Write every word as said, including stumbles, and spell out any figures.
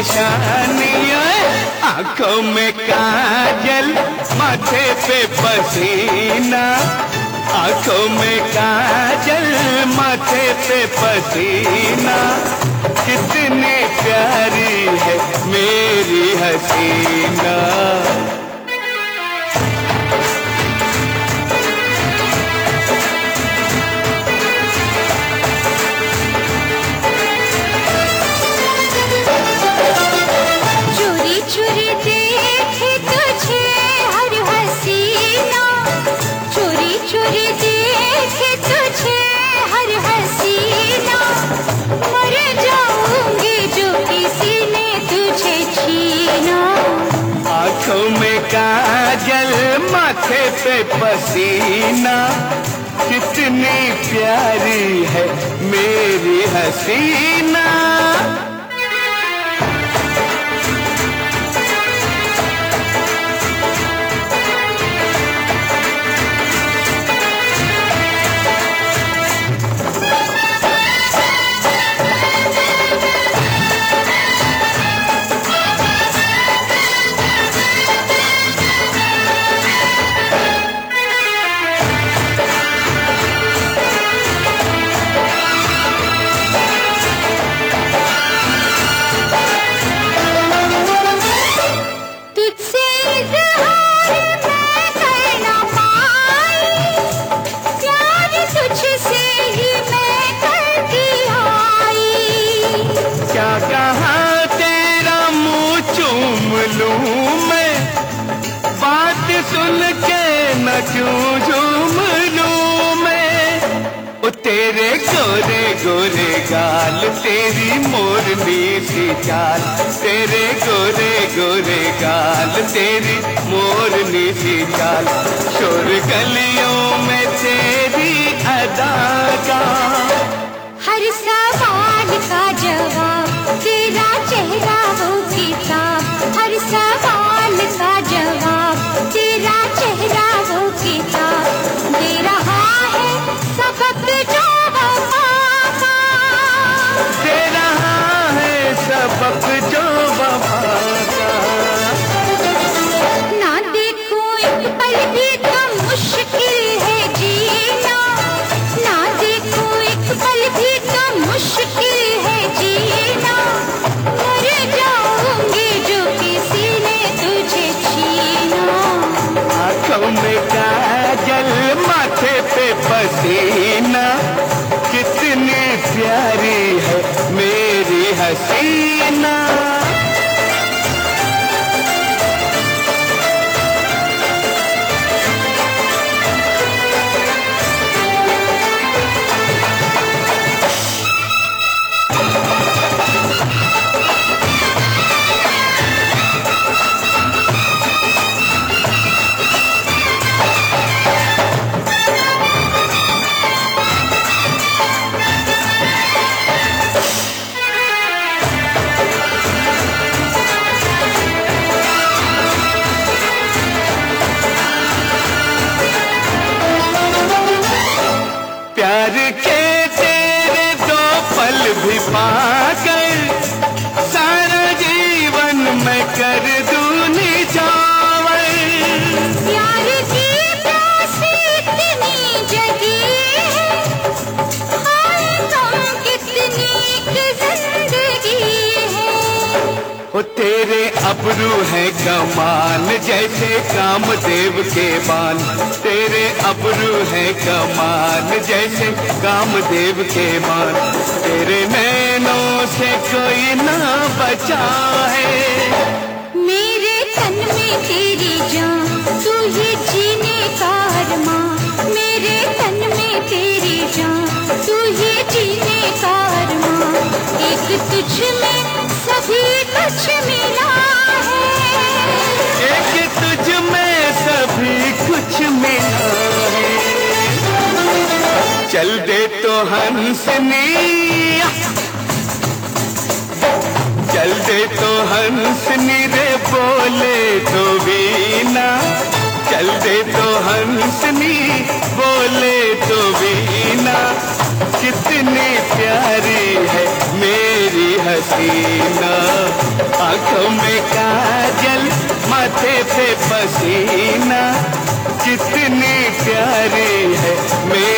निशानियां, आंखों में काजल, माथे पे पसीना, आंखों में काजल, माथे पे पसीना, कितनी प्यारी है मेरी हसीना। आंखों में काजल, माथे पे पसीना, कितनी प्यारी है मेरी हसीना। सुन के न क्यों झूम लूं मैं, ओ तेरे गोरे गोरे गाल, तेरी मोरनी सी चाल, तेरे गोरे गोरे गाल, तेरी मोरनी सी चाल, शोर गलियों में तेरी अदा का, हर सवाल का जवाब तेरा चेहरा वो किताब, हर सवाल का जवाब तेरा चेहरा वो किताब, दे रहा है सबक जो वफा का, दे रहा है सबक जो वफा का। ना देखूं एक पल भी तो मुश्किल है जीना, ना देखूं एक पल भी तो मुश्किल है जीना, मर जाऊंगी जो किसी ने तुझे छीना। आंखों में काजल, माथे पे पसीना, कितनी प्यारी है मेरी हसीना। प्यार के तेरे दो पल भी पाकर, सारा जीवन मैं कर दूं निछावर। प्यार की प्यास इतनी जगी है, हाय तुम कितनी जिंदगी है। हो तेरे अबरू है कमान, जैसे कामदेव के बान, तेरे अबरू है कमान, जैसे कामदेव के बान, तेरे नैनों से कोई ना बचा है। मेरे तन में तेरी जान, तू ही जीने का अरमां, मेरे तन में तेरी जान, तू ही जीने का अरमां, एक तुझ में सभी कुछ मिला है, एक तुझ में सभी कुछ मिला है। चल दे तो हंसनी, चल दे तो हंसनी रे, बोले तो वीणा, चल दे तो हंसनी, बोले तो वीणा, कितनी प्यारी है मेरी हसीना। हसीना, आंखों में काजल माथे पे पसीना, कितनी प्यारी है मेरी